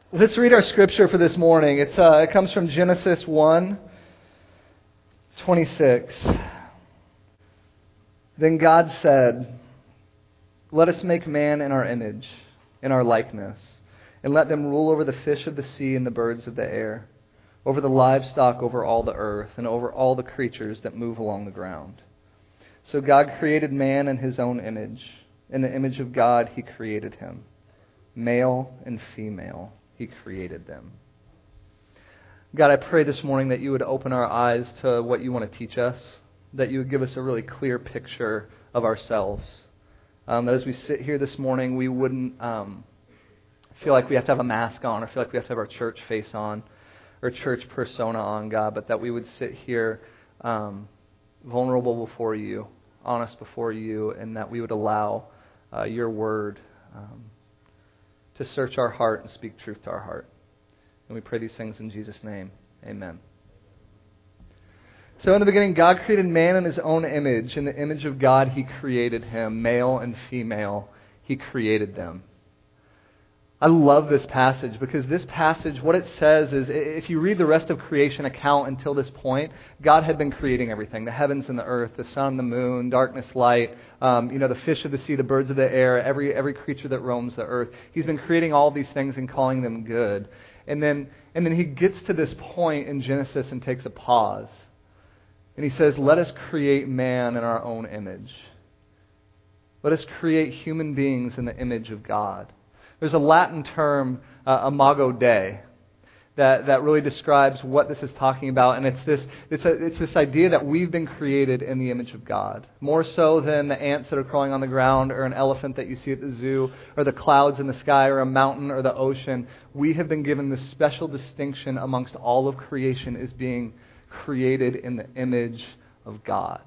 Let's read our scripture for this morning. It comes from Genesis 1:26. Then God said, "Let us make man in our image, in our likeness, and let them rule over the fish of the sea and the birds of the air, over the livestock, over all the earth, and over all the creatures that move along the ground." So God created man in His own image. In the image of God He created him. Male and female He created them. God, I pray this morning that You would open our eyes to what You want to teach us, that You would give us a really clear picture of ourselves. That as we sit here this morning, we wouldn't feel like we have to have a mask on or feel like we have to have our church face on or church persona on, God, but that we would sit here vulnerable before You, honest before You, and that we would allow Your Word to search our heart and speak truth to our heart. And we pray these things in Jesus' name. Amen. So in the beginning, God created man in His own image. In the image of God, He created him. Male and female, He created them. I love this passage because this passage, what it says is, if you read the rest of creation account until this point, God had been creating everything. The heavens and the earth, the sun, the moon, darkness, light, the fish of the sea, the birds of the air, every creature that roams the earth. He's been creating all these things and calling them good. And then He gets to this point in Genesis and takes a pause. And He says, let us create man in our own image. Let us create human beings in the image of God. There's a Latin term, imago Dei, that really describes what this is talking about, and it's this idea that we've been created in the image of God. More so than the ants that are crawling on the ground, or an elephant that you see at the zoo, or the clouds in the sky, or a mountain, or the ocean. We have been given this special distinction amongst all of creation as being created in the image of God.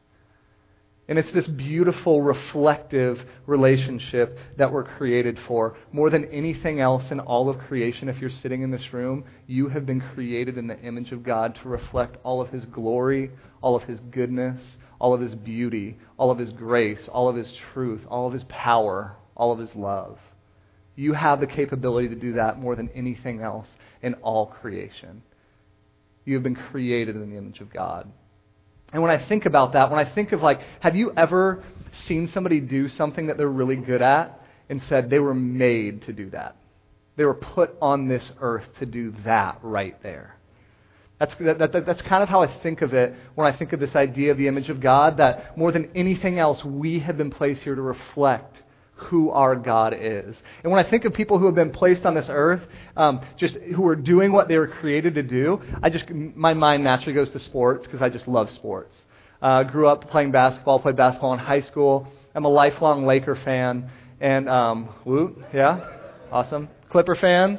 And it's this beautiful, reflective relationship that we're created for. More than anything else in all of creation, if you're sitting in this room, you have been created in the image of God to reflect all of His glory, all of His goodness, all of His beauty, all of His grace, all of His truth, all of His power, all of His love. You have the capability to do that more than anything else in all creation. You have been created in the image of God. And when I think about that, when I think of have you ever seen somebody do something that they're really good at and said they were made to do that? They were put on this earth to do that right there. That's kind of how I think of it when I think of this idea of the image of God, that more than anything else, we have been placed here to reflect who our God is. And when I think of people who have been placed on this earth, just who are doing what they were created to do, my mind naturally goes to sports because I just love sports. Grew up playing basketball, played basketball in high school. I'm a lifelong Laker fan. And, woot, yeah, awesome. Clipper fans?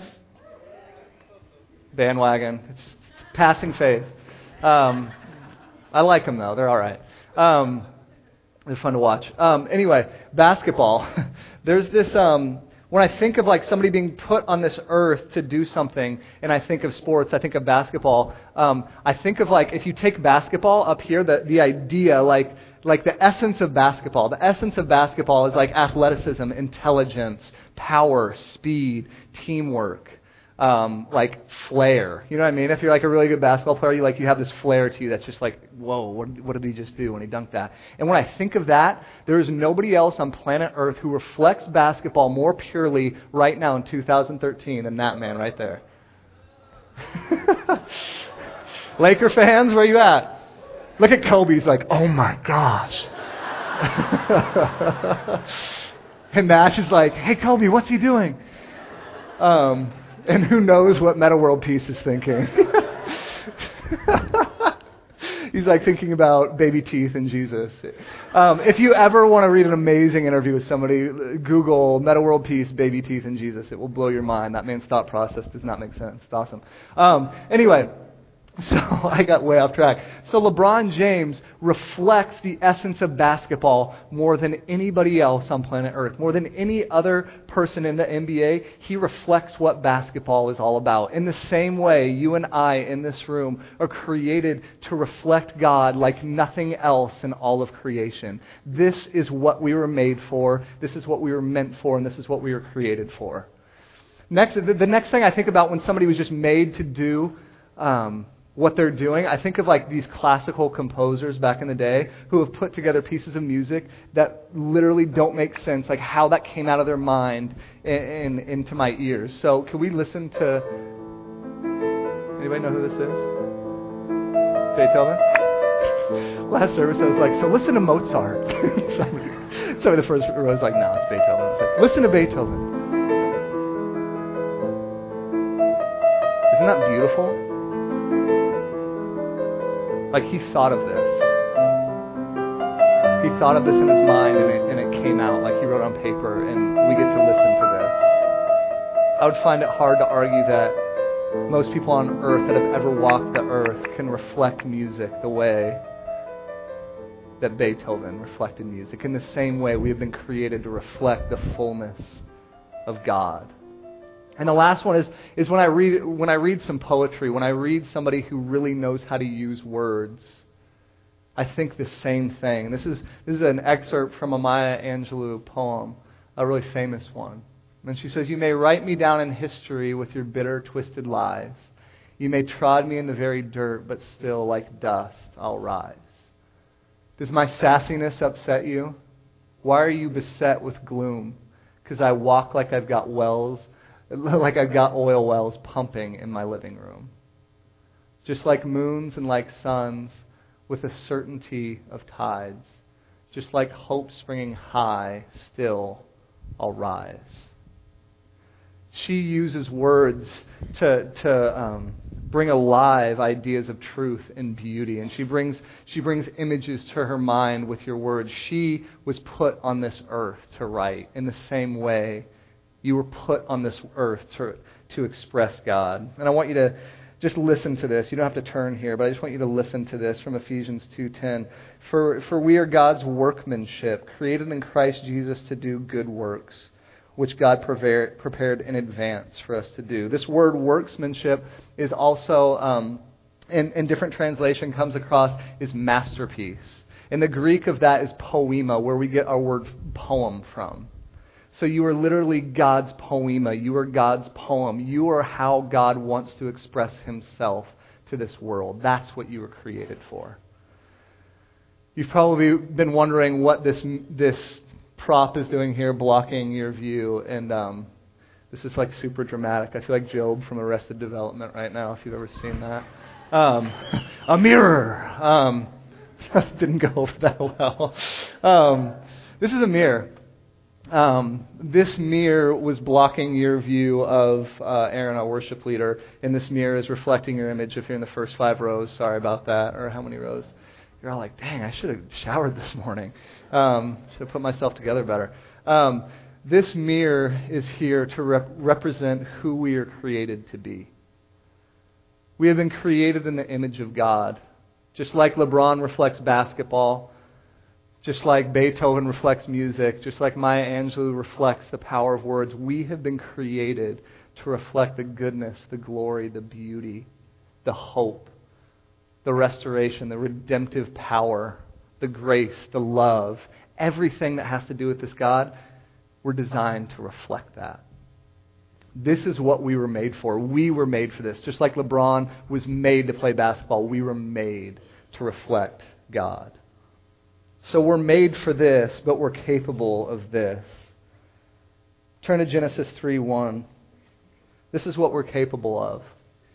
Bandwagon. It's just a passing phase. I like them though, they're all right. They're fun to watch. Anyway, basketball. There's this, when I think of somebody being put on this earth to do something, and I think of sports, I think of basketball, I think of if you take basketball up here, the idea, like the essence of basketball. The essence of basketball is athleticism, intelligence, power, speed, teamwork. Flair. You know what I mean? If you're a really good basketball player, you have this flair to you that's just whoa, what did he just do when he dunked that? And when I think of that, there is nobody else on planet Earth who reflects basketball more purely right now in 2013 than that man right there. Laker fans, where you at? Look at Kobe. He's oh my gosh. And Nash is hey Kobe, what's he doing? And who knows what Meta World Peace is thinking. He's thinking about baby teeth and Jesus. If you ever want to read an amazing interview with somebody, Google Meta World Peace, baby teeth and Jesus. It will blow your mind. That man's thought process does not make sense. It's awesome. Anyway, so I got way off track. So LeBron James reflects the essence of basketball more than anybody else on planet Earth. More than any other person in the NBA, he reflects what basketball is all about. In the same way, you and I in this room are created to reflect God like nothing else in all of creation. This is what we were made for. This is what we were meant for, and this is what we were created for. The next thing I think about when somebody was just made to do what they're doing, I think of like these classical composers back in the day who have put together pieces of music that literally don't make sense, like how that came out of their mind and into my ears. So can we listen to... Anybody know who this is? Beethoven? Last service I was like, so listen to Mozart. Somebody the first row was like, no, it's Beethoven. It's like, listen to Beethoven. Isn't that beautiful? Like he thought of this. He thought of this in his mind and it came out like he wrote on paper and we get to listen to this. I would find it hard to argue that most people on earth that have ever walked the earth can reflect music the way that Beethoven reflected music. In the same way, we have been created to reflect the fullness of God. And the last one is when I read some poetry, when I read somebody who really knows how to use words, I think the same thing. This is an excerpt from a Maya Angelou poem, a really famous one. And she says, "You may write me down in history with your bitter, twisted lies. You may trod me in the very dirt, but still like dust I'll rise. Does my sassiness upset you? Why are you beset with gloom? Because I walk like I've got oil wells pumping in my living room. Just like moons and like suns, with a certainty of tides. Just like hope springing high, still I'll rise." She uses words to bring alive ideas of truth and beauty, and she brings images to her mind with your words. She was put on this earth to write. In the same way, you were put on this earth to express God. And I want you to just listen to this. You don't have to turn here, but I just want you to listen to this from Ephesians 2:10. For we are God's workmanship, created in Christ Jesus to do good works, which God prepared in advance for us to do. This word workmanship is also, in different translation, comes across as masterpiece. And the Greek of that is poema, where we get our word poem from. So you are literally God's poema. You are God's poem. You are how God wants to express himself to this world. That's what you were created for. You've probably been wondering what this prop is doing here, blocking your view, and this is like super dramatic. I feel like Job from Arrested Development right now, if you've ever seen that. A mirror. Didn't go over that well. This is a mirror. This mirror was blocking your view of Aaron, our worship leader, and this mirror is reflecting your image if you're in the first 5 rows. Sorry about that. Or how many rows? You're all like, dang, I should have showered this morning. Should have put myself together better. This mirror is here to represent who we are created to be. We have been created in the image of God. Just like LeBron reflects basketball, just like Beethoven reflects music, just like Maya Angelou reflects the power of words, we have been created to reflect the goodness, the glory, the beauty, the hope, the restoration, the redemptive power, the grace, the love, everything that has to do with this God, we're designed to reflect that. This is what we were made for. We were made for this. Just like LeBron was made to play basketball, we were made to reflect God. So we're made for this, but we're capable of this. Turn to Genesis 3:1. This is what we're capable of.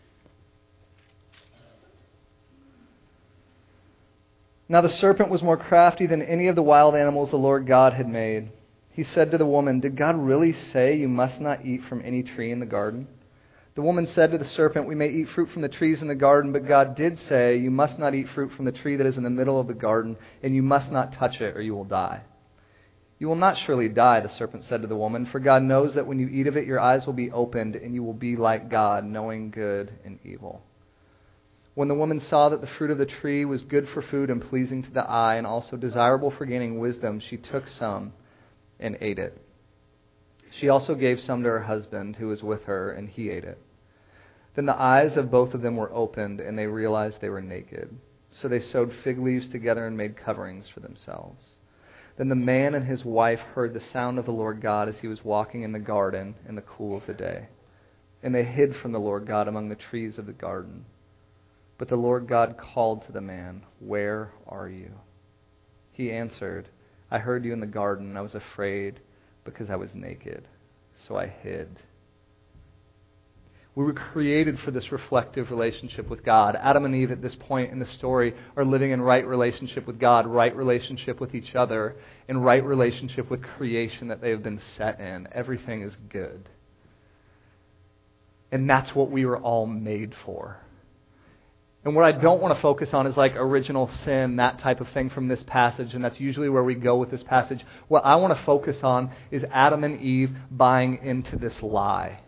Now the serpent was more crafty than any of the wild animals the Lord God had made. He said to the woman, "Did God really say you must not eat from any tree in the garden?" The woman said to the serpent, "We may eat fruit from the trees in the garden, but God did say, you must not eat fruit from the tree that is in the middle of the garden, and you must not touch it, or you will die." "You will not surely die," the serpent said to the woman, "for God knows that when you eat of it, your eyes will be opened, and you will be like God, knowing good and evil." When the woman saw that the fruit of the tree was good for food and pleasing to the eye, and also desirable for gaining wisdom, she took some and ate it. She also gave some to her husband who was with her, and he ate it. Then the eyes of both of them were opened, and they realized they were naked. So they sewed fig leaves together and made coverings for themselves. Then the man and his wife heard the sound of the Lord God as he was walking in the garden in the cool of the day. And they hid from the Lord God among the trees of the garden. But the Lord God called to the man, "Where are you?" He answered, "I heard you in the garden, and I was afraid because I was naked, so I hid." We were created for this reflective relationship with God. Adam and Eve at this point in the story are living in right relationship with God, right relationship with each other, and right relationship with creation that they have been set in. Everything is good. And that's what we were all made for. And what I don't want to focus on is like original sin, that type of thing from this passage, and that's usually where we go with this passage. What I want to focus on is Adam and Eve buying into this lie.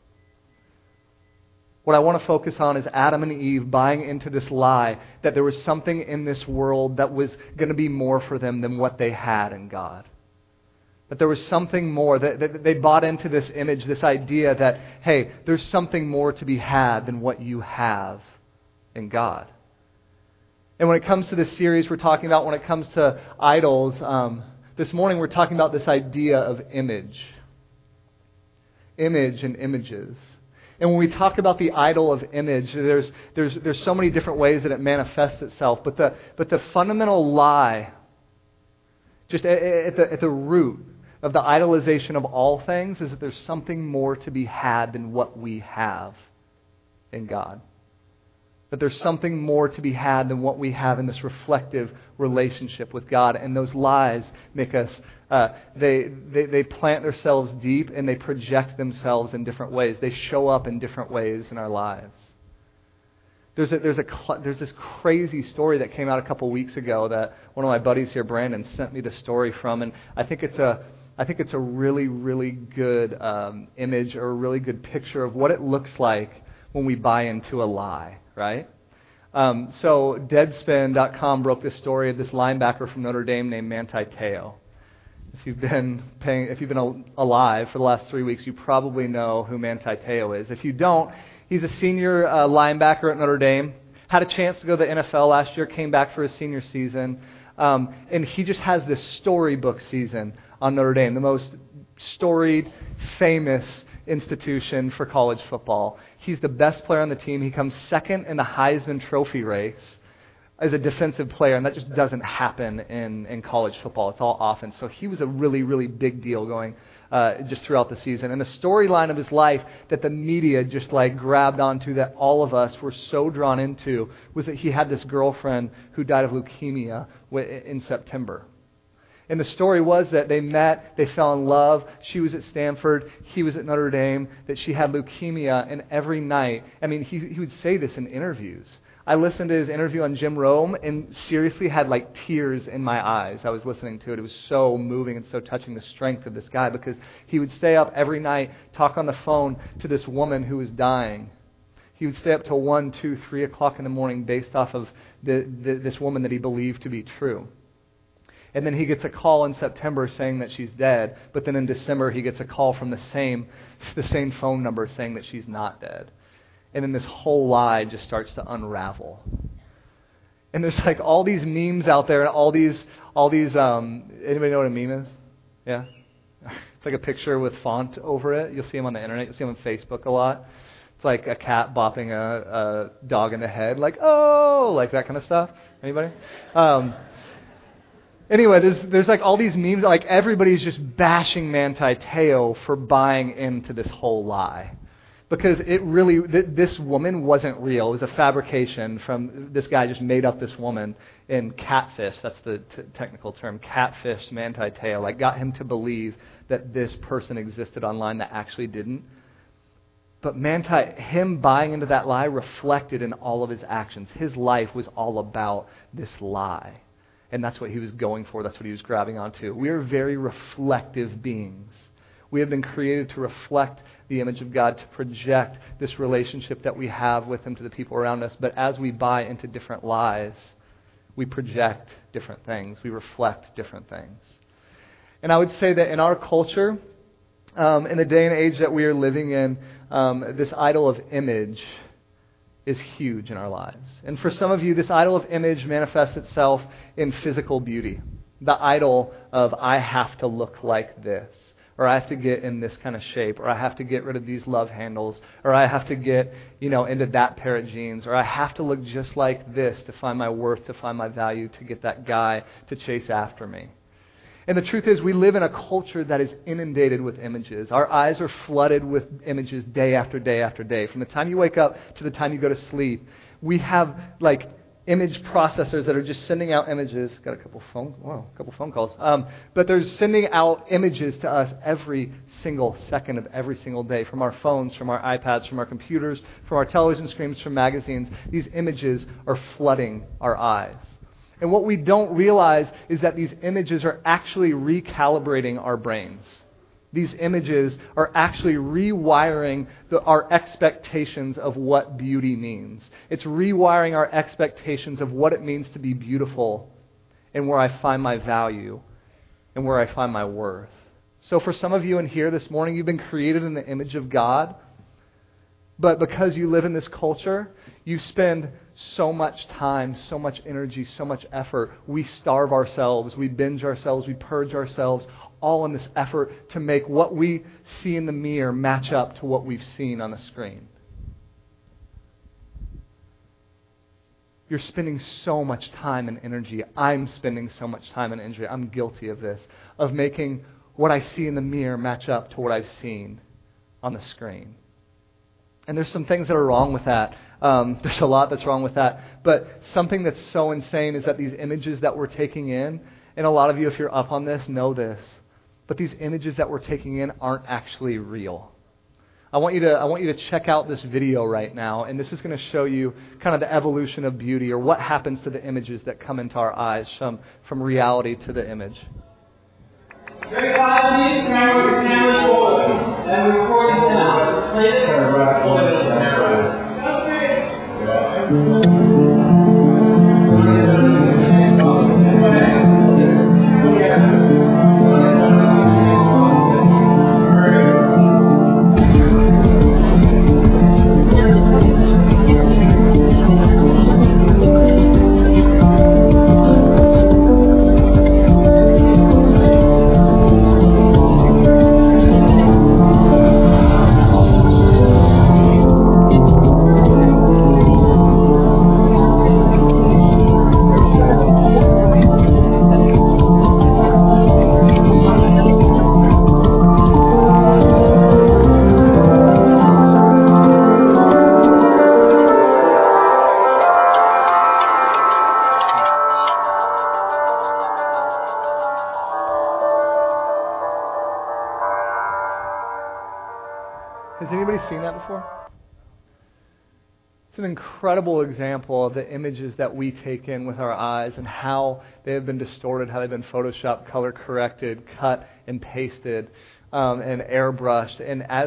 What I want to focus on is Adam and Eve buying into this lie that there was something in this world that was going to be more for them than what they had in God. That there was something more, that they bought into this image, this idea that, hey, there's something more to be had than what you have in God. And when it comes to this series we're talking about, when it comes to idols, this morning we're talking about this idea of image. Image and images. And when we talk about the idol of image, there's so many different ways that it manifests itself. But the fundamental lie, just at the root of the idolization of all things, is that there's something more to be had than what we have in God. That there's something more to be had than what we have in this reflective relationship with God. And those lies make us, they plant themselves deep and they project themselves in different ways. They show up in different ways in our lives. There's this crazy story that came out a couple weeks ago that one of my buddies here, Brandon, sent me the story from, and I think it's a really, really good image or a really good picture of what it looks like when we buy into a lie, right? So Deadspin.com broke this story of this linebacker from Notre Dame named Manti Te'o. If you've been alive for the last 3 weeks, you probably know who Manti Te'o is. If you don't, he's a senior linebacker at Notre Dame. Had a chance to go to the NFL last year, came back for his senior season. And he just has this storybook season on Notre Dame, the most storied, famous institution for college football. He's the best player on the team. He comes second in the Heisman Trophy race as a defensive player, and that just doesn't happen in college football. It's all offense. So he was a really, really big deal going just throughout the season. And the storyline of his life that the media just like grabbed onto, that all of us were so drawn into, was that he had this girlfriend who died of leukemia in September. And the story was that they met, they fell in love. She was at Stanford, he was at Notre Dame, that she had leukemia, and every night, I mean, he would say this in interviews. I listened to his interview on Jim Rome and seriously had like tears in my eyes. I was listening to it. It was so moving and so touching, the strength of this guy, because he would stay up every night, talk on the phone to this woman who was dying. He would stay up till 1, 2, 3 o'clock in the morning based off of this woman that he believed to be true. And then he gets a call in September saying that she's dead, but then in December he gets a call from the same phone number saying that she's not dead. And then this whole lie just starts to unravel. And there's like all these memes out there, and all these anybody know what a meme is? Yeah? It's like a picture with font over it. You'll see them on the internet. You'll see them on Facebook a lot. It's like a cat bopping a dog in the head, like, oh, like that kind of stuff. Anybody? Anyway, there's like all these memes, like everybody's just bashing Manti Te'o for buying into this whole lie. Because it really, this woman wasn't real. It was a fabrication from, this guy just made up this woman and catfish, that's the technical term, catfish Manti Te'o, like got him to believe that this person existed online that actually didn't. But him buying into that lie reflected in all of his actions. His life was all about this lie. And that's what he was going for. That's what he was grabbing onto. We are very reflective beings. We have been created to reflect the image of God, to project this relationship that we have with Him to the people around us. But as we buy into different lies, we project different things. We reflect different things. And I would say that in our culture, in the day and age that we are living in, this idol of image is huge in our lives. And for some of you, this idol of image manifests itself in physical beauty. The idol of, I have to look like this. or I have to get in this kind of shape, or I have to get rid of these love handles, or I have to get, into that pair of jeans, or I have to look just like this to find my worth, to find my value, to get that guy to chase after me. And the truth is, we live in a culture that is inundated with images. Our eyes are flooded with images day after day after day. From the time you wake up to the time you go to sleep, we have image processors that are just sending out images. Got a couple phone calls. But they're sending out images to us every single second of every single day, from our phones, from our iPads, from our computers, from our television screens, from magazines. These images are flooding our eyes. And what we don't realize is that these images are actually recalibrating our brains. These images are actually rewiring our expectations of what beauty means. It's rewiring our expectations of what it means to be beautiful and where I find my value and where I find my worth. So for some of you in here this morning, you've been created in the image of God, but because you live in this culture, you spend so much time, so much energy, so much effort. We starve ourselves, we binge ourselves, we purge ourselves, all in this effort to make what we see in the mirror match up to what we've seen on the screen. You're spending so much time and energy. I'm spending so much time and energy. I'm guilty of this, of making what I see in the mirror match up to what I've seen on the screen. And there's some things that are wrong with that. There's a lot that's wrong with that. But something that's so insane is that these images that we're taking in, and a lot of you, if you're up on this, know this, but these images that we're taking in aren't actually real. I want you to check out this video right now, and this is going to show you kind of the evolution of beauty, or what happens to the images that come into our eyes from reality to the image. Very quietly, camera forward, and we're recording now. Play it. Has anybody seen that before? It's an incredible example of the images that we take in with our eyes and how they have been distorted, how they've been photoshopped, color corrected, cut and pasted, and airbrushed.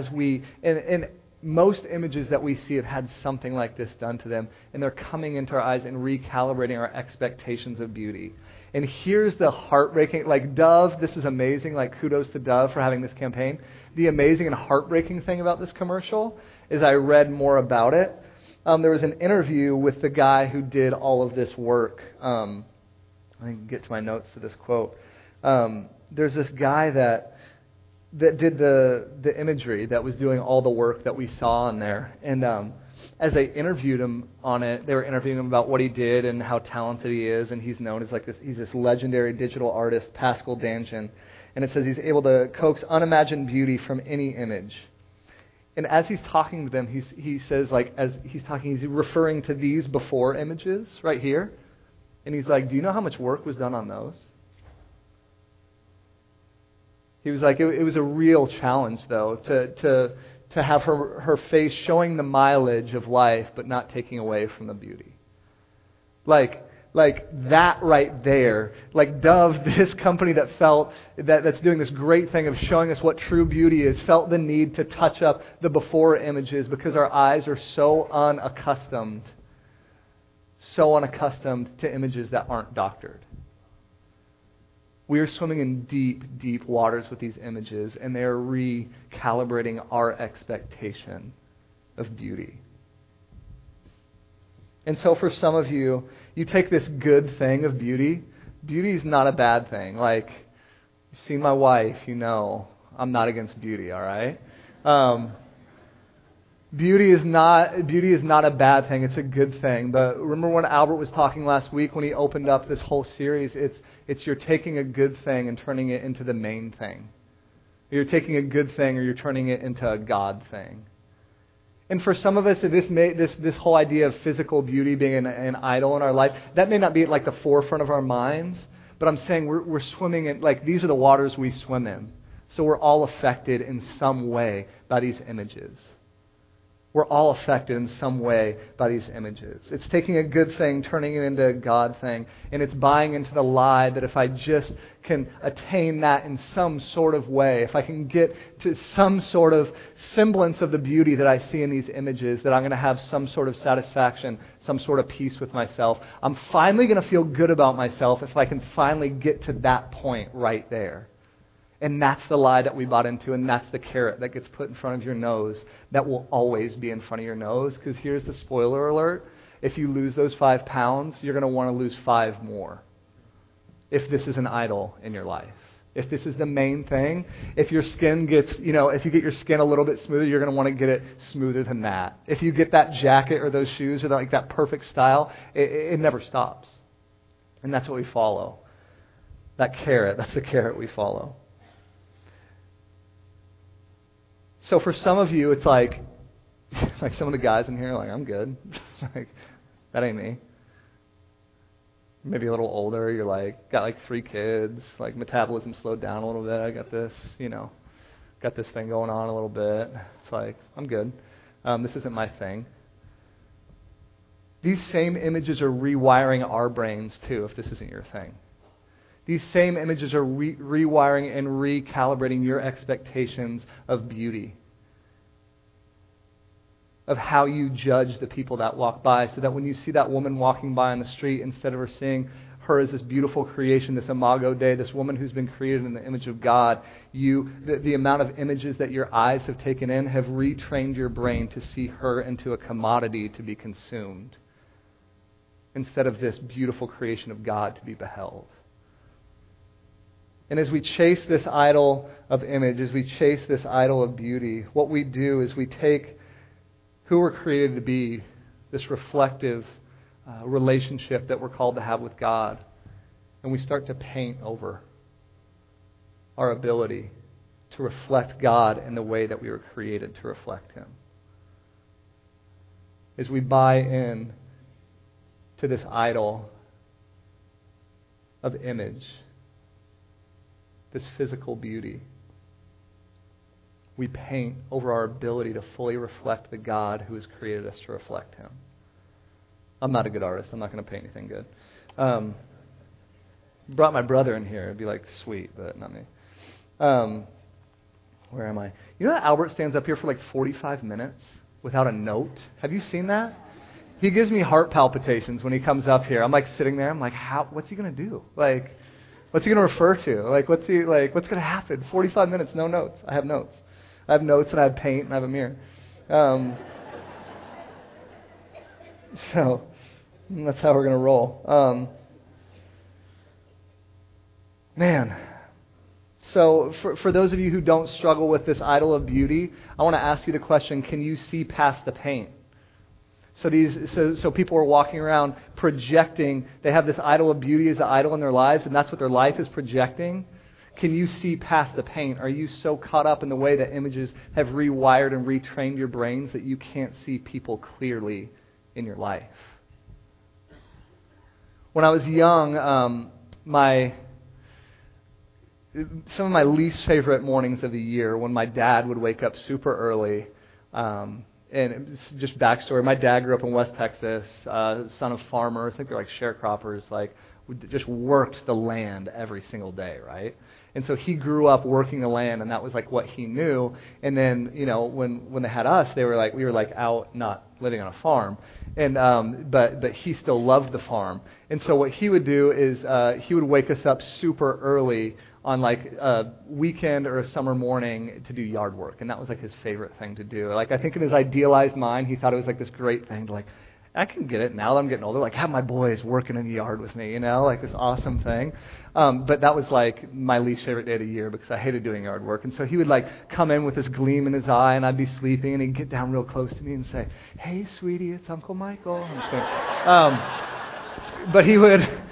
And most images that we see have had something like this done to them, and they're coming into our eyes and recalibrating our expectations of beauty. And here's the heartbreaking, Dove, this is amazing, kudos to Dove for having this campaign. The amazing and heartbreaking thing about this commercial is I read more about it. There was an interview with the guy who did all of this work. I can get to my notes to this quote. There's this guy that did the imagery, that was doing all the work that we saw in there. And as they interviewed him on it, they were interviewing him about what he did and how talented he is. And he's known as he's this legendary digital artist, Pascal Dangean. And it says he's able to coax unimagined beauty from any image. And as he's talking to them, he says, as he's talking, he's referring to these before images right here. And he's like, do you know how much work was done on those? He was like, it was a real challenge, though, to have her face showing the mileage of life, but not taking away from the beauty. Like that right there, Dove, this company that's doing this great thing of showing us what true beauty is, felt the need to touch up the before images because our eyes are so unaccustomed to images that aren't doctored. We are swimming in deep, deep waters with these images, and they are recalibrating our expectation of beauty. And so for some of you, you take this good thing of beauty. Beauty is not a bad thing. You've seen my wife, I'm not against beauty, all right? Beauty is not a bad thing. It's a good thing. But remember when Albert was talking last week when he opened up this whole series, it's you're taking a good thing and turning it into the main thing. You're taking a good thing or you're turning it into a God thing. And for some of us, this whole idea of physical beauty being an idol in our life, that may not be at like the forefront of our minds, but I'm saying we're swimming in, like these are the waters we swim in. So we're all affected in some way by these images. We're all affected in some way by these images. It's taking a good thing, turning it into a God thing, and it's buying into the lie that if I just can attain that in some sort of way, if I can get to some sort of semblance of the beauty that I see in these images, that I'm going to have some sort of satisfaction, some sort of peace with myself. I'm finally going to feel good about myself if I can finally get to that point right there. And that's the lie that we bought into, and that's the carrot that gets put in front of your nose that will always be in front of your nose. Because here's the spoiler alert. If you lose those 5 pounds, you're going to want to lose 5 more. If this is an idol in your life. If this is the main thing, if your skin gets, if you get your skin a little bit smoother, you're going to want to get it smoother than that. If you get that jacket or those shoes or that perfect style, it never stops. And that's what we follow. That carrot, that's the carrot we follow. So for some of you, it's like some of the guys in here are like, I'm good. Like, that ain't me. Maybe a little older, you're like, got 3 kids, metabolism slowed down a little bit. I got this, got this thing going on a little bit. It's like, I'm good. This isn't my thing. These same images are rewiring our brains too, if this isn't your thing. These same images are rewiring and recalibrating your expectations of beauty, of how you judge the people that walk by, so that when you see that woman walking by on the street, instead of her seeing her as this beautiful creation, this imago Dei, this woman who's been created in the image of God, the amount of images that your eyes have taken in have retrained your brain to see her into a commodity to be consumed, instead of this beautiful creation of God to be beheld. And as we chase this idol of image, as we chase this idol of beauty, what we do is we take who we're created to be, this reflective relationship that we're called to have with God, and we start to paint over our ability to reflect God in the way that we were created to reflect Him. As we buy in to this idol of image, this physical beauty, we paint over our ability to fully reflect the God who has created us to reflect Him. I'm not a good artist. I'm not going to paint anything good. Brought my brother in here. It'd be sweet, but not me. Where am I? You know that Albert stands up here for 45 minutes without a note? Have you seen that? He gives me heart palpitations when he comes up here. I'm sitting there. I'm like, what's he going to do? What's he going to refer to? What's going to happen? 45 minutes, no notes. I have notes. I have notes and I have paint and I have a mirror. So that's how we're going to roll. Man. So for those of you who don't struggle with this idol of beauty, I want to ask you the question, can you see past the paint? So people are walking around projecting, they have this idol of beauty as an idol in their lives, and that's what their life is projecting. Can you see past the paint? Are you so caught up in the way that images have rewired and retrained your brains that you can't see people clearly in your life? When I was young, some of my least favorite mornings of the year, when my dad would wake up super early, and it's just backstory. My dad grew up in West Texas, son of farmers. I think they're sharecroppers. Just worked the land every single day, right? And so he grew up working the land, and that was what he knew. And then, when they had us, we were out not living on a farm, and but he still loved the farm. And so what he would do is he would wake us up super early on a weekend or a summer morning to do yard work, and that was his favorite thing to do. I think in his idealized mind, he thought it was this great thing to I can get it now that I'm getting older, like have my boys working in the yard with me, like this awesome thing. But that was like my least favorite day of the year because I hated doing yard work. And so he would like come in with this gleam in his eye, and I'd be sleeping, and he'd get down real close to me and say, "Hey, sweetie, it's Uncle Michael." I'm just kidding. But he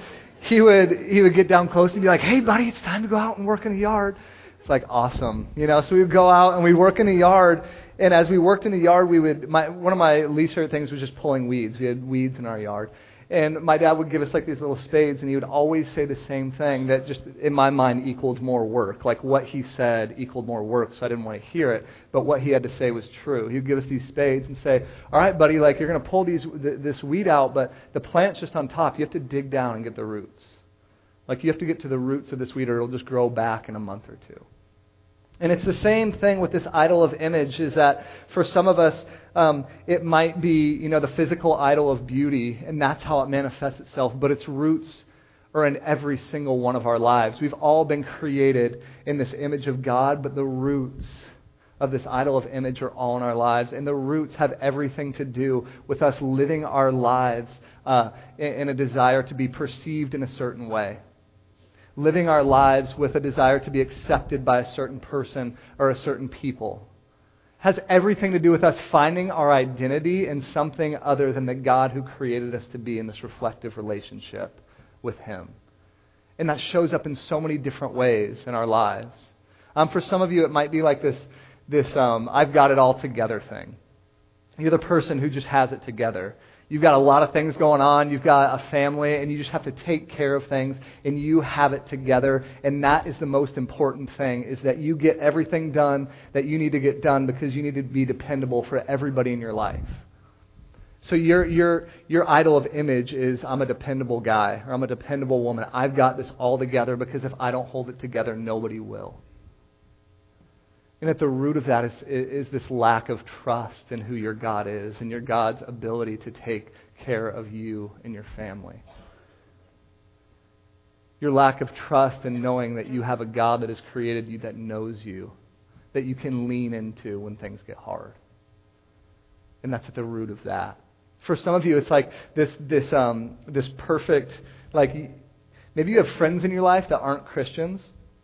would get down close and be like, "Hey, buddy, it's time to go out and work in the yard." It's like awesome, So we would go out and we'd work in the yard. And as we worked in the yard, one of my least favorite things was just pulling weeds. We had weeds in our yard. And my dad would give us like these little spades, and he would always say the same thing that just, in my mind, equaled more work. Like what he said equaled more work, so I didn't want to hear it. But what he had to say was true. He would give us these spades and say, "All right, buddy, like you're going to pull this weed out, but the plant's just on top. You have to dig down and get the roots. Like you have to get to the roots of this weed, or it'll just grow back in a month or two." And it's the same thing with this idol of image, is that for some of us, it might be, the physical idol of beauty, and that's how it manifests itself, but its roots are in every single one of our lives. We've all been created in this image of God, but the roots of this idol of image are all in our lives, and the roots have everything to do with us living our lives in a desire to be perceived in a certain way. Living our lives with a desire to be accepted by a certain person or a certain people. Has everything to do with us finding our identity in something other than the God who created us to be in this reflective relationship with Him. And that shows up in so many different ways in our lives. For some of you, it might be like this I've got it all together thing. You're the person who just has it together. You've got a lot of things going on. You've got a family, and you just have to take care of things, and you have it together. And that is the most important thing, is that you get everything done that you need to get done because you need to be dependable for everybody in your life. So your idol of image is, I'm a dependable guy, or I'm a dependable woman. I've got this all together because if I don't hold it together, nobody will. And at the root of that is this lack of trust in who your God is and your God's ability to take care of you and your family. Your lack of trust in knowing that you have a God that has created you, that knows you, that you can lean into when things get hard. And that's at the root of that. For some of you, it's like this perfect, like maybe you have friends in your life that aren't Christians,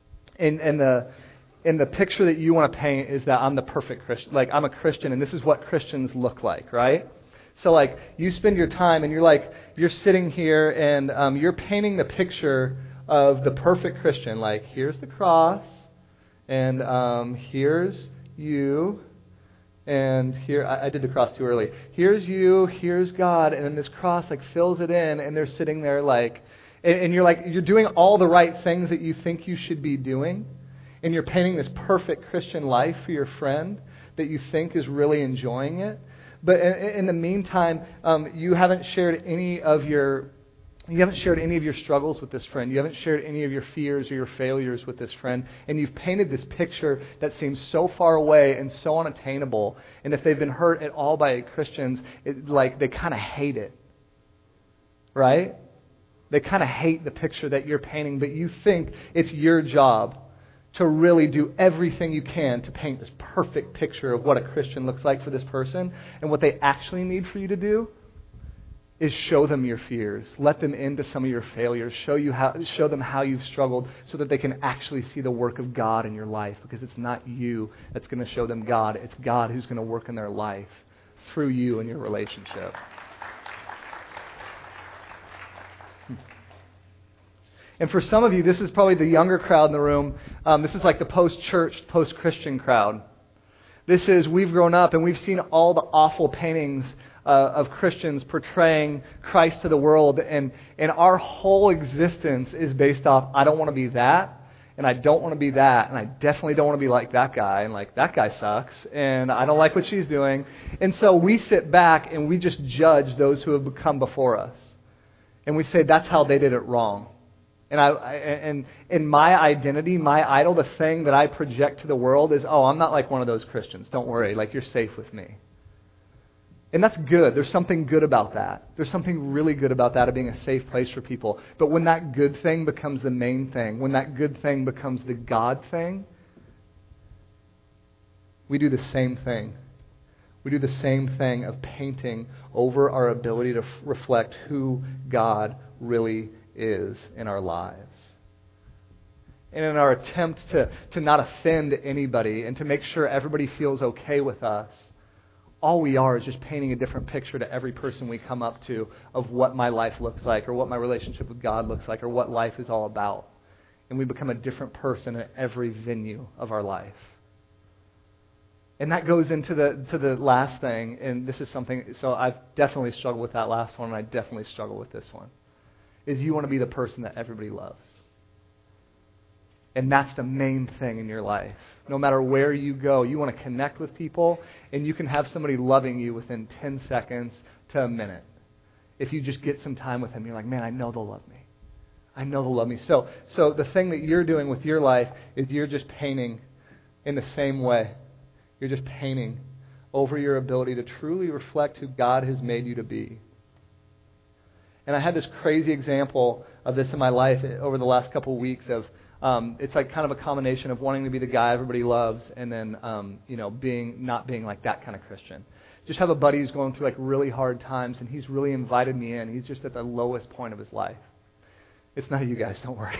and the picture that you want to paint is that I'm the perfect Christian. Like, I'm a Christian, and this is what Christians look like, right? So, like, you spend your time, and you're sitting here, and you're painting the picture of the perfect Christian. Like, here's the cross, and here's you, and here, I did the cross too early. Here's you, here's God, and then this cross, like, fills it in, and they're sitting there, like, and you're doing all the right things that you think you should be doing. And you're painting this perfect Christian life for your friend that you think is really enjoying it. But in the meantime, you haven't shared any of your struggles with this friend. You haven't shared any of your fears or your failures with this friend. And you've painted this picture that seems so far away and so unattainable. And if they've been hurt at all by Christians, they kind of hate it. Right? They kind of hate the picture that you're painting, but you think it's your job to really do everything you can to paint this perfect picture of what a Christian looks like for this person. And what they actually need for you to do is show them your fears. Let them into some of your failures. Show them how you've struggled so that they can actually see the work of God in your life. Because it's not you that's going to show them God. It's God who's going to work in their life through you and your relationship. And for some of you, this is probably the younger crowd in the room. This is like the post-church, post-Christian crowd. This is, we've grown up and we've seen all the awful paintings of Christians portraying Christ to the world. And our whole existence is based off, I don't want to be that, and I don't want to be that, and I definitely don't want to be like that guy, and like that guy sucks, and I don't like what she's doing. And so we sit back and we just judge those who have come before us. And we say, that's how they did it wrong. And in my identity, my idol, the thing that I project to the world is, I'm not like one of those Christians. Don't worry, like you're safe with me. And that's good. There's something good about that. There's something really good about that, of being a safe place for people. But when that good thing becomes the main thing, when that good thing becomes the God thing, we do the same thing. We do the same thing of painting over our ability to reflect who God really is in our lives. And in our attempt to not offend anybody and to make sure everybody feels okay with us, all we are is just painting a different picture to every person we come up to of what my life looks like or what my relationship with God looks like or what life is all about. And we become a different person at every venue of our life. And that goes into the last thing, and this is something, so I've definitely struggled with that last one, and I definitely struggle with this one, is you want to be the person that everybody loves. And that's the main thing in your life. No matter where you go, you want to connect with people, and you can have somebody loving you within 10 seconds to a minute. If you just get some time with them, you're like, man, I know they'll love me. I know they'll love me. So the thing that you're doing with your life is you're just painting in the same way. You're just painting over your ability to truly reflect who God has made you to be. And I had this crazy example of this in my life over the last couple of weeks of it's like kind of a combination of wanting to be the guy everybody loves and then not being like that kind of Christian. Just have a buddy who's going through like really hard times, and he's really invited me in. He's just at the lowest point of his life. It's not you guys, don't worry.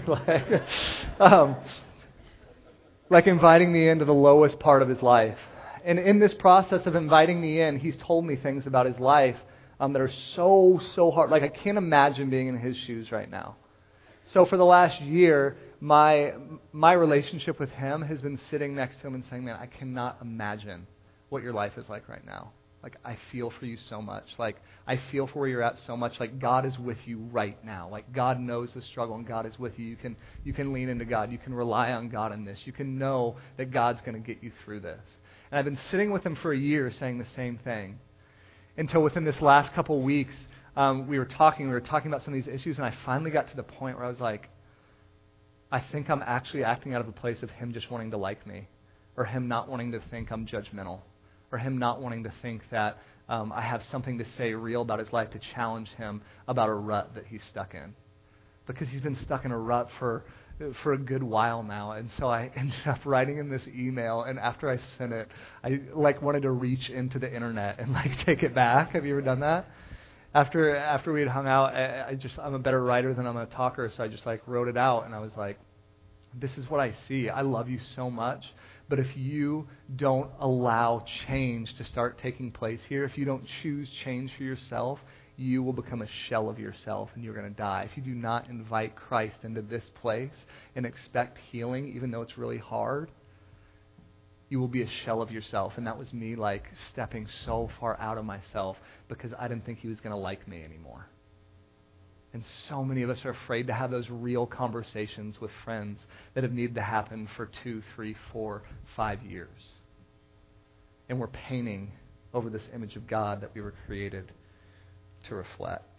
like inviting me into the lowest part of his life. And in this process of inviting me in, he's told me things about his life that are so hard. Like I can't imagine being in his shoes right now. So for the last year, my relationship with him has been sitting next to him and saying, man, I cannot imagine what your life is like right now. Like, I feel for you so much. Like, I feel for where you're at so much. Like, God is with you right now. Like, God knows the struggle, and God is with you. You can lean into God. You can rely on God in this. You can know that God's going to get you through this. And I've been sitting with him for a year saying the same thing. Until within this last couple of weeks, we were talking about some of these issues, and I finally got to the point where I was like, I think I'm actually acting out of a place of him just wanting to like me, or him not wanting to think I'm judgmental, or him not wanting to think that I have something to say real about his life to challenge him about a rut that he's stuck in. Because he's been stuck in a rut for a good while now. And so I ended up writing in this email, and after I sent it, I wanted to reach into the internet and take it back. Have you ever done that? After we had hung out, I'm a better writer than I'm a talker, so I just wrote it out, and I was like, this is what I see. I love you so much. But if you don't allow change to start taking place here, if you don't choose change for yourself, you will become a shell of yourself and you're going to die. If you do not invite Christ into this place and expect healing, even though it's really hard, you will be a shell of yourself. And that was me stepping so far out of myself because I didn't think he was going to like me anymore. And so many of us are afraid to have those real conversations with friends that have needed to happen for 2, 3, 4, 5 years. And we're painting over this image of God that we were created to reflect.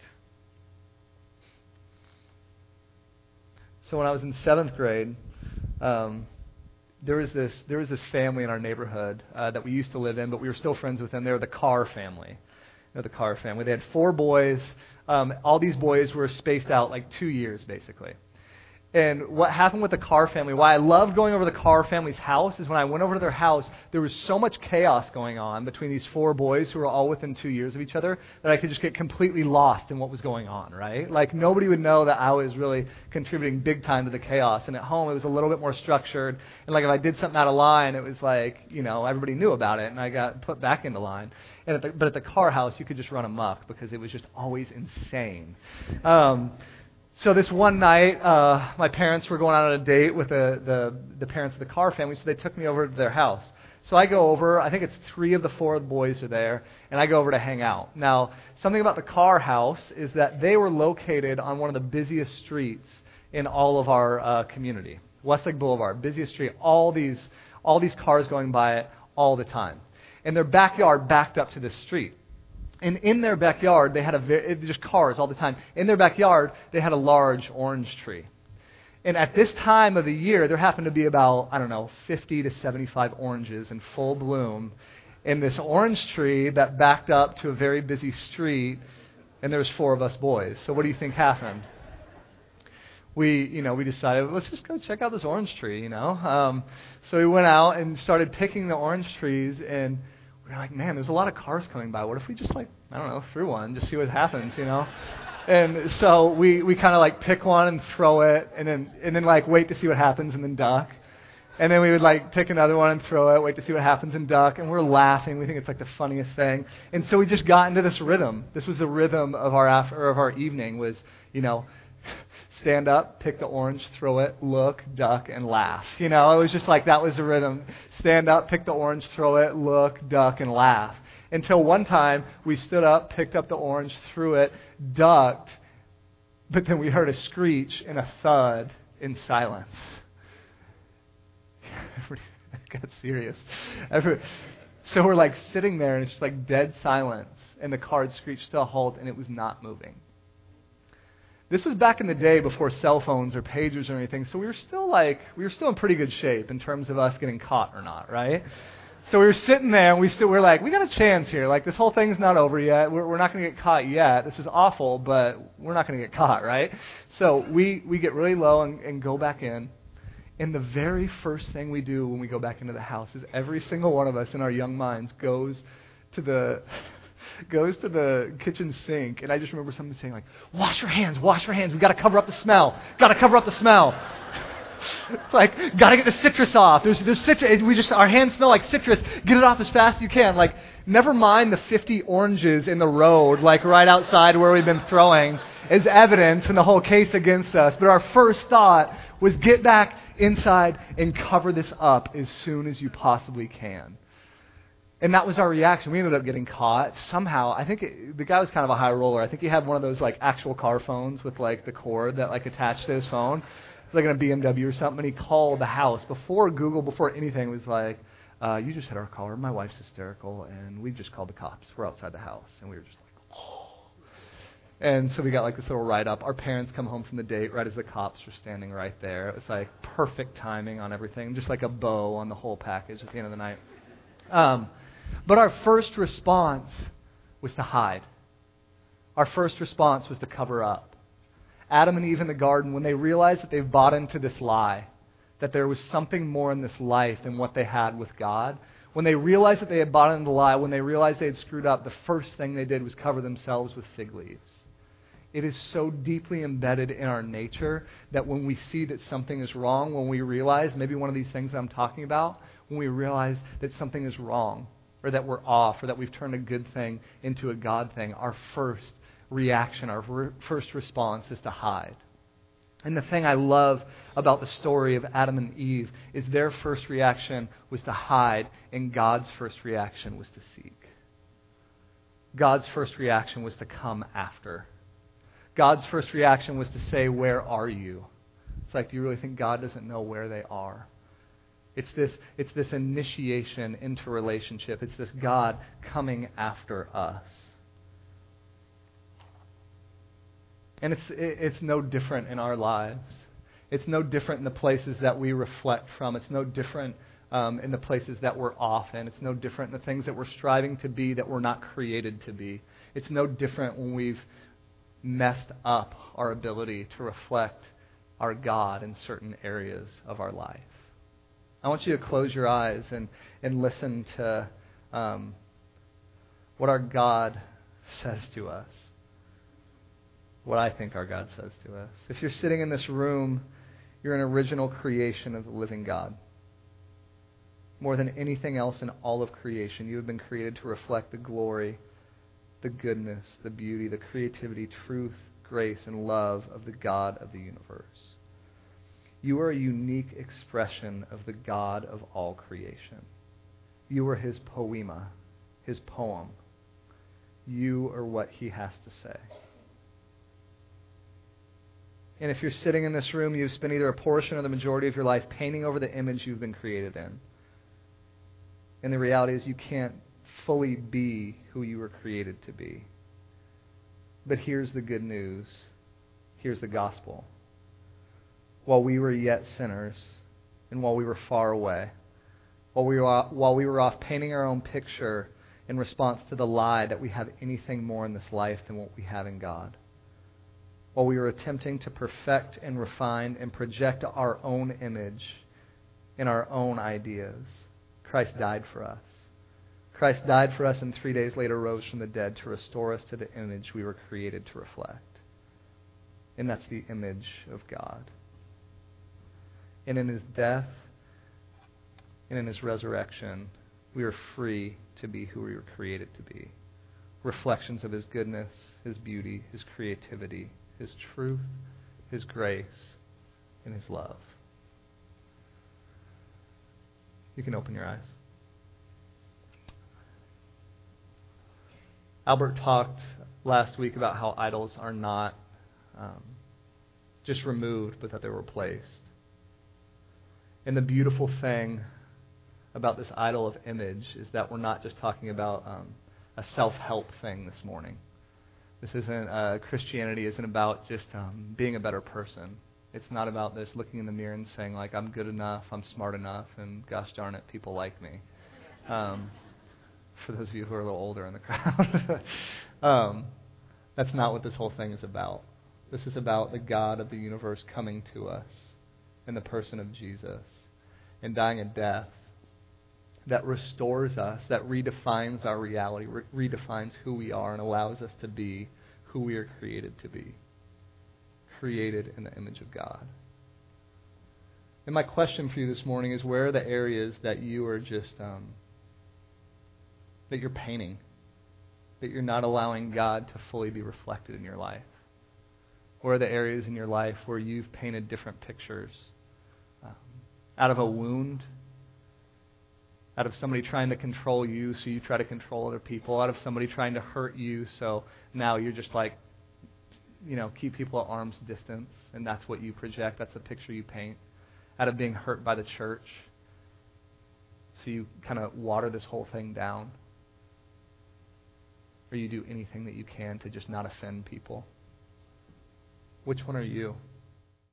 So when I was in 7th grade, there was this family in our neighborhood that we used to live in, but we were still friends with them. They were the Carr family. The Carr family. They had 4 boys. All these boys were spaced out 2 years, basically. And what happened with the Carr family, why I loved going over to the Carr family's house is when I went over to their house, there was so much chaos going on between these 4 boys who were all within 2 years of each other that I could just get completely lost in what was going on, right? Nobody would know that I was really contributing big time to the chaos. And at home, it was a little bit more structured. And if I did something out of line, it was everybody knew about it, and I got put back into line. But at the Carr house, you could just run amok because it was just always insane. So this one night, my parents were going out on a date with the parents of the Carr family, so they took me over to their house. So I go over, I think it's 3 of the 4 boys are there, and I go over to hang out. Now, something about the Carr house is that they were located on one of the busiest streets in all of our community. Westlake Boulevard, busiest street, all these cars going by it all the time. And their backyard backed up to this street. And in their backyard, they had just cars all the time. In their backyard, they had a large orange tree. And at this time of the year, there happened to be about, 50 to 75 oranges in full bloom in this orange tree that backed up to a very busy street, and there was 4 of us boys. So what do you think happened? We decided, let's just go check out this orange tree, So we went out and started picking the orange trees, and we were like, man, there's a lot of cars coming by. What if we just threw one, just see what happens, And so we kind of pick one and throw it, and then wait to see what happens, and then duck. And then we would pick another one and throw it, wait to see what happens, and duck. And we're laughing. We think it's the funniest thing. And so we just got into this rhythm. This was the rhythm of our evening. Was stand up, pick the orange, throw it, look, duck, and laugh. It was just that was the rhythm. Stand up, pick the orange, throw it, look, duck, and laugh. Until one time we stood up, picked up the orange, threw it, ducked, but then we heard a screech and a thud in silence. Got serious. So we're sitting there and it's just dead silence, and the car had screeched to a halt and it was not moving. This was back in the day before cell phones or pagers or anything, so we were still in pretty good shape in terms of us getting caught or not, right? So we were sitting there and we're like, we got a chance here. This whole thing's not over yet. We're not going to get caught yet. This is awful, but we're not going to get caught, right? So we get really low and go back in. And the very first thing we do when we go back into the house is every single one of us in our young minds goes to the kitchen sink. And I just remember somebody saying wash your hands. We got to cover up the smell. It's got to get the citrus off. There's citrus. Our hands smell like citrus. Get it off as fast as you can. Never mind the 50 oranges in the road, right outside where we've been throwing, as evidence in the whole case against us. But our first thought was get back inside and cover this up as soon as you possibly can. And that was our reaction. We ended up getting caught somehow. I think the guy was kind of a high roller. I think he had one of those actual car phones with the cord that attached to his phone. In a BMW or something, and he called the house before Google, before anything, was you just hit our caller, my wife's hysterical, and we just called the cops. We're outside the house. And we were just oh. And so we got this little write-up. Our parents come home from the date right as the cops were standing right there. It was perfect timing on everything, just a bow on the whole package at the end of the night. But our first response was to hide. Our first response was to cover up. Adam and Eve in the garden, when they realized that they've bought into this lie, that there was something more in this life than what they had with God, when they realized that they had bought into the lie, when they realized they had screwed up, the first thing they did was cover themselves with fig leaves. It is so deeply embedded in our nature that when we see that something is wrong, when we realize, maybe one of these things that I'm talking about, when we realize that something is wrong, or that we're off, or that we've turned a good thing into a God thing, our first reaction, our first response is to hide. And the thing I love about the story of Adam and Eve is their first reaction was to hide, and God's first reaction was to seek. God's first reaction was to come after. God's first reaction was to say, where are you? It's do you really think God doesn't know where they are? It's this initiation into relationship. It's this God coming after us. And it's no different in our lives. It's no different in the places that we reflect from. It's no different in the places that we're off in. It's no different in the things that we're striving to be that we're not created to be. It's no different when we've messed up our ability to reflect our God in certain areas of our life. I want you to close your eyes and listen to what our God says to us. What I think our God says to us. If you're sitting in this room, you're an original creation of the living God. More than anything else in all of creation, you have been created to reflect the glory, the goodness, the beauty, the creativity, truth, grace, and love of the God of the universe. You are a unique expression of the God of all creation. You are His poema, His poem. You are what He has to say. And if you're sitting in this room, you've spent either a portion or the majority of your life painting over the image you've been created in. And the reality is you can't fully be who you were created to be. But here's the good news. Here's the gospel. While we were yet sinners, and while we were far away, while we were off painting our own picture in response to the lie that we have anything more in this life than what we have in God, while we were attempting to perfect and refine and project our own image in our own ideas, Christ died for us. Christ died for us and 3 days later rose from the dead to restore us to the image we were created to reflect. And that's the image of God. And in his death and in his resurrection, we are free to be who we were created to be. Reflections of his goodness, his beauty, his creativity, his truth, his grace, and his love. You can open your eyes. Albert talked last week about how idols are not just removed, but that they're replaced. And the beautiful thing about this idol of image is that we're not just talking about a self-help thing this morning. This isn't Christianity isn't about just being a better person. It's not about this looking in the mirror and saying, like, I'm good enough, I'm smart enough, and gosh darn it, people like me. For those of you who are a little older in the crowd. That's not what this whole thing is about. This is about the God of the universe coming to us in the person of Jesus and dying a death that restores us, that redefines our reality, redefines who we are, and allows us to be who we are created to be. Created in the image of God. And my question for you this morning is, where are the areas that you are just, that you're painting, that you're not allowing God to fully be reflected in your life? Where are the areas in your life where you've painted different pictures out of a wound, out of somebody trying to control you, so you try to control other people, out of somebody trying to hurt you, so now you're just like, keep people at arm's distance, and that's what you project, that's the picture you paint, out of being hurt by the church, so you kind of water this whole thing down, or you do anything that you can to just not offend people. Which one are you?